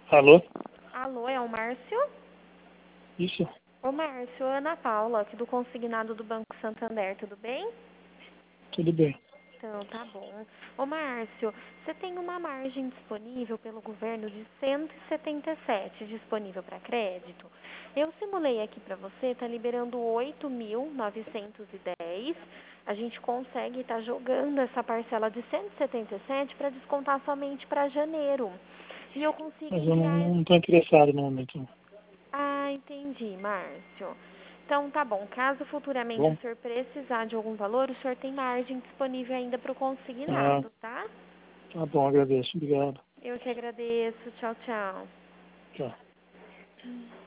Alô? Alô, é o Márcio? Isso? Ô Márcio, Ana Paula, aqui do Consignado do Banco Santander, tudo bem? Tudo bem. Então, tá bom. Ô Márcio, você tem uma margem disponível pelo governo de 177 disponível para crédito. Eu simulei aqui para você, tá liberando 8.910. A gente consegue estar jogando essa parcela de 177 para descontar somente para janeiro. E eu consigo Mas eu enviar. não estou interessado no momento. Não. Ah, entendi, Márcio. Então, tá bom. Caso futuramente o Bom? senhor precisar de algum valor, o senhor tem margem disponível ainda para o Ah, consignado, tá? tá bom, agradeço. Obrigado. Eu que agradeço. Tchau, tchau. Tchau.